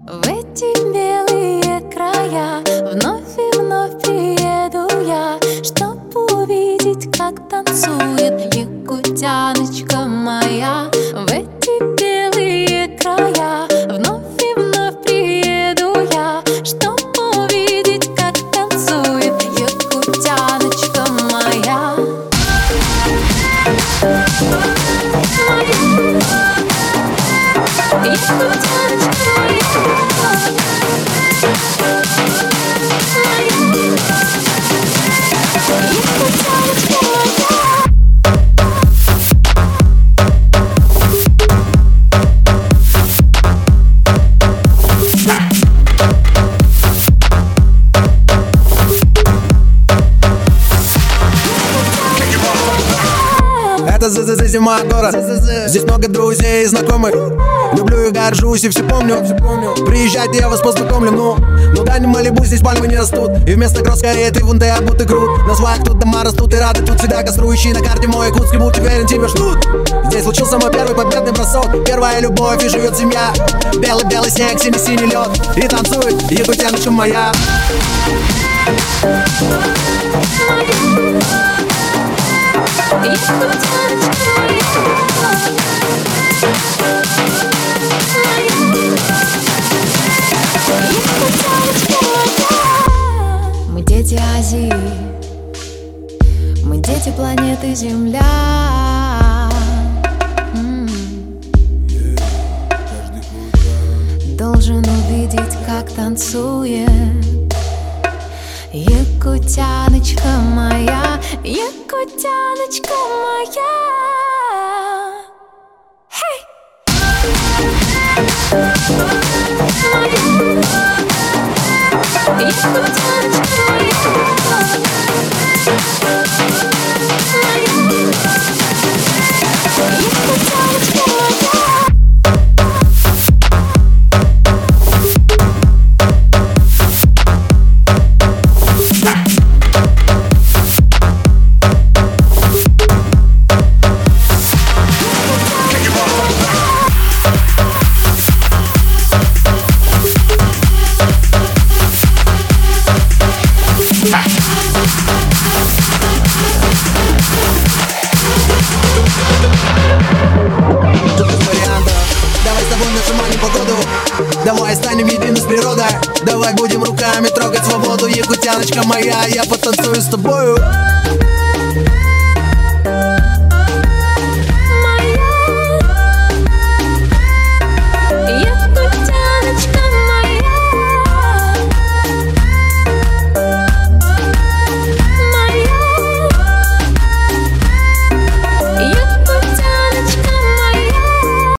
В эти белые края вновь и вновь приеду я, чтоб увидеть, как танцует якутяночка моя. В эти белые края вновь и вновь приеду я, чтоб увидеть, как танцует якутяночка моя. Это ЗЗЗ, мой город. Здесь много друзей и знакомых. Люблю и горжусь, и все помню. Приезжайте, я вас познакомлю. Ну да, не Малибу, здесь пальмы не растут. И вместо гроз скорее ты вунты, а будто крут. На сваях тут дома растут и рады. Тут всегда каструющие на карте мой якутский. Будь уверен, тебя ждут. Здесь случился мой первый победный бросок. Первая любовь и живет семья. Белый-белый снег, синий-синий лед. И танцует якутяночка моя. Мы дети Азии, мы дети планеты Земля. Должен увидеть, как танцует якутяночка моя, якутяночка моя. Hey! Давай с тобой нажимаем погоду. Давай станем едины с природой. Давай будем руками трогать свободу. Якутяночка моя, я потанцую с тобою.